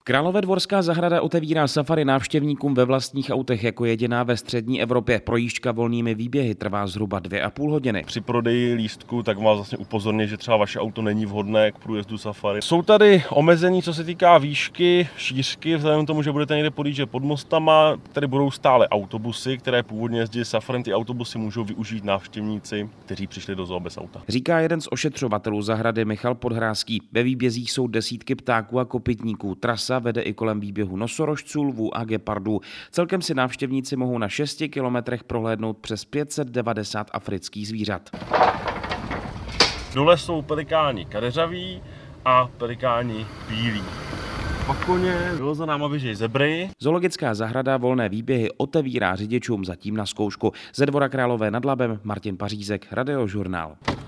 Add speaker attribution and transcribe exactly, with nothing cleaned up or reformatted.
Speaker 1: Královédvorská zahrada otevírá safari návštěvníkům ve vlastních autech jako jediná ve střední Evropě. Projížďka volnými výběhy trvá zhruba dvě a půl hodiny.
Speaker 2: Při prodeji lístku tak vás vlastně upozorní, že třeba vaše auto není vhodné k průjezdu safari. Jsou tady omezení, co se týká výšky, šířky, vzhledem k tomu, že budete někde podjíždět pod mostama. Tady budou stále autobusy, které původně jezdí safarem. Ty autobusy můžou využít návštěvníci, kteří přišli do zoo bez auta.
Speaker 1: Říká jeden z ošetřovatelů zahrady Michal Podhrázký. Ve výbězích jsou desítky ptáků a kopytníků. Trasa vede i kolem výběhu nosorožců, lvů a gepardů. Celkem si návštěvníci mohou na šesti kilometrech prohlédnout přes pět set devadesát afrických zvířat.
Speaker 2: Dole jsou pelikáni kadeřaví a pelikáni bílí. Pakoně bylo za náma běžej zebry.
Speaker 1: Zoologická zahrada volné výběhy otevírá řidičům zatím na zkoušku. Ze Dvora Králové nad Labem Martin Pařízek, Radiožurnál.